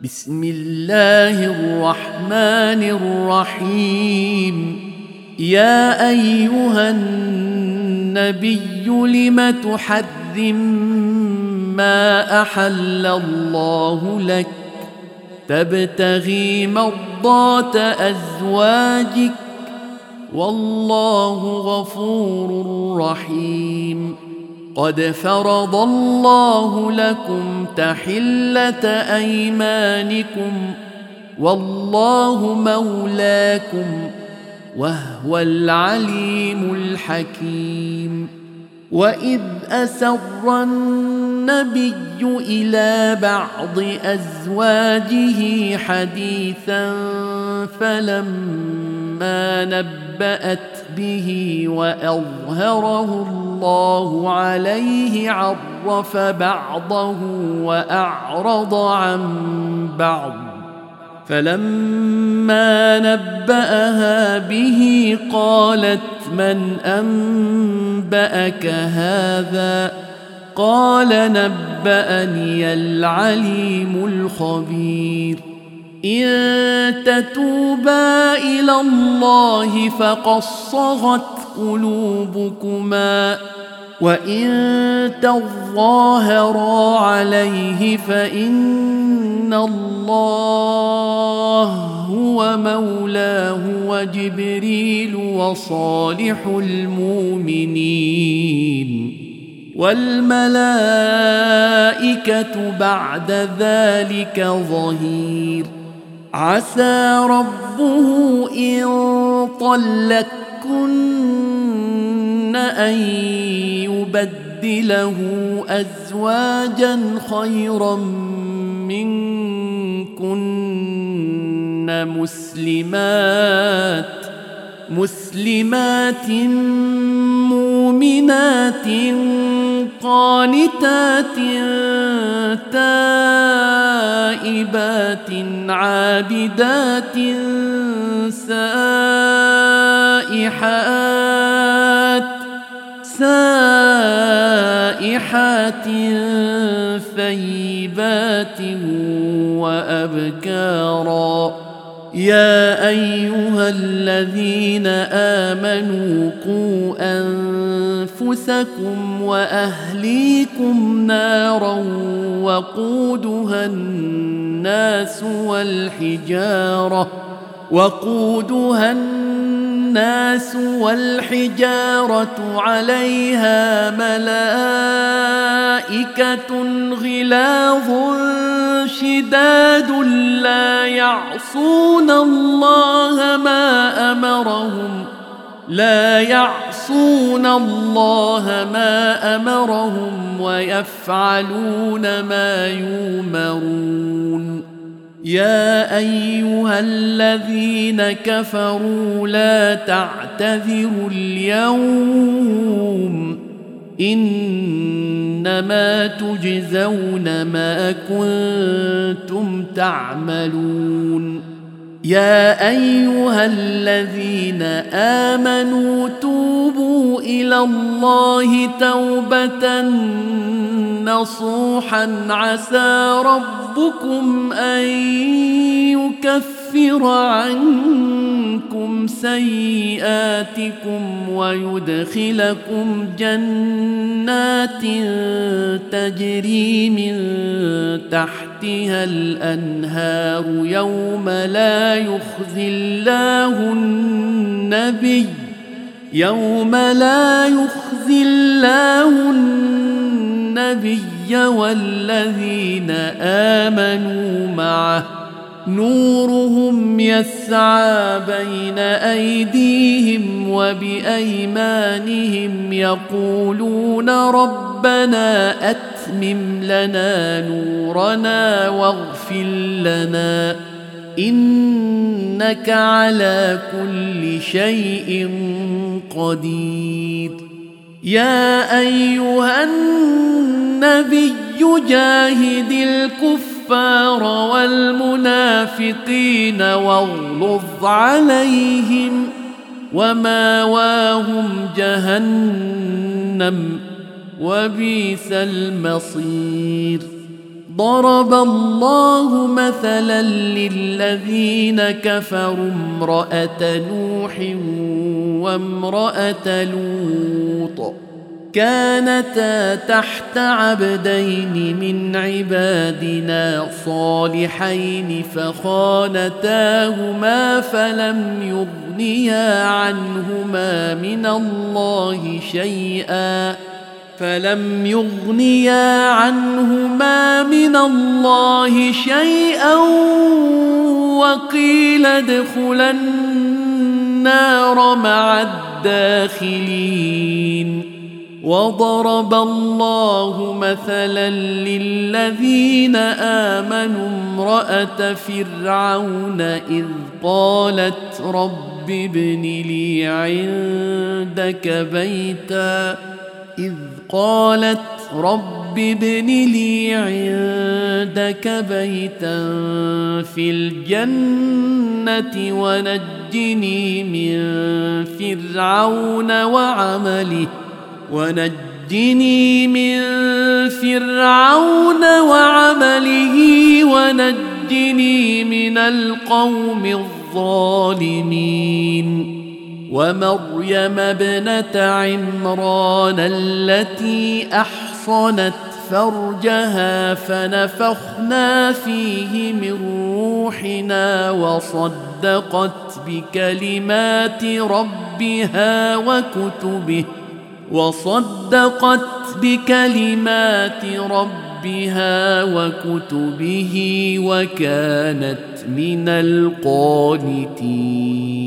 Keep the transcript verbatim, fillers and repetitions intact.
بسم الله الرحمن الرحيم. يا أيها النبي لم تحرم ما أحل الله لك تبتغي مرضات أزواجك والله غفور رحيم. قد فرض الله لكم تحلة أيمانكم والله مولاكم وهو العليم الحكيم. وإذ أسر النبي إلى بعض أزواجه حديثا فلما نبأت به وأظهره الله عليه عرف بعضه وأعرض عن بعض، فلما نبأها به قالت من أنبأك هذا؟ قال نبأني العليم الخبير. إن تتوبا إلى الله فقد صغت قلوبكما وإن تظاهرا عليه فإن الله هو مولاه وجبريل وصالح المؤمنين والملائكة بعد ذلك ظهير. عسى ربه إن طلقكن أن يبدله أزواجا خيرا منكن مسلمات مسلمات مؤمنات قانتات تائبات عابدات سائحات سائحات ثيبات وأبكارا. يا أيها الذين آمنوا قوا أنفسكم وأهليكم نارا وقودها الناس والحجارة وقودها الناس والحجارة عليها ملائكة غلاظ شداد لا يعصون الله ما أمرهم لا يعصون الله ما أمرهم ويفعلون ما يؤمرون. يا أيها الذين كفروا لا تعتذروا اليوم إنما تجزون ما كنتم تعملون. يا أيها الذين آمنوا توبوا إلى الله توبة نصوحا عسى ربكم أن يكفر عنكم سيئاتكم ويدخلكم جنات تجري من تحتها الأنهار يوم لا يخزي الله النبي يوم لا يخزي الله النبي والذين آمنوا معه نورهم يسعى بين أيديهم وبأيمانهم يقولون ربنا أتمم لنا نورنا واغفر لنا إنك على كل شيء قدير. يا أيها النبي جاهد الكفار والمنافقين واغلظ عليهم وماواهم جهنم وبئس المصير. ضرب الله مثلا للذين كفروا امرأة نوح وامرأة لوط كانتا تحت عبدين من عبادنا صالحين فخانتاهما فلم يغنيا عنهما من الله شيئا فلم يغنيا عنهما من الله شيئا وقيل ادخلا النار مع الداخلين. وضرب الله مثلا للذين آمنوا امرأة فرعون إذ قالت رب ابن لي عندك بيتا إذ قالت رب ابن لي عندك بيتا في الجنة ونجني من فرعون وعمله ونجني من فرعون وعمله ونجني من القوم الظالمين. ومريم ابنة عمران التي أحصنت فرجها فنفخنا فيه من روحنا وصدقت بكلمات ربها وكتبه وصدقت بكلمات ربها وكتبه وكانت من القانتين.